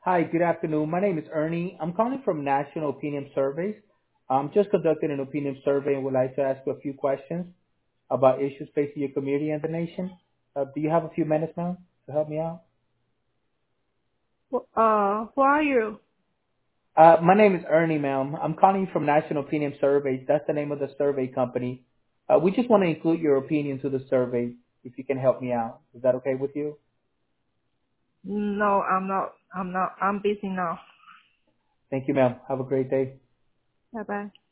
Hi, good afternoon. My name is Ernie. I'm calling from National Opinion Surveys. I'm just conducting an opinion survey and would like to ask you a few questions about issues facing your community and the nation. Do you have a few minutes, ma'am, to help me out? Who are you? My name is Ernie, ma'am. I'm calling you from National Opinion Surveys. That's the name of the survey company. We just want to include your opinion to the survey if you can help me out. Is that okay with you? No, I'm not. I'm not. I'm busy now. Thank you, ma'am. Have a great day. Bye bye.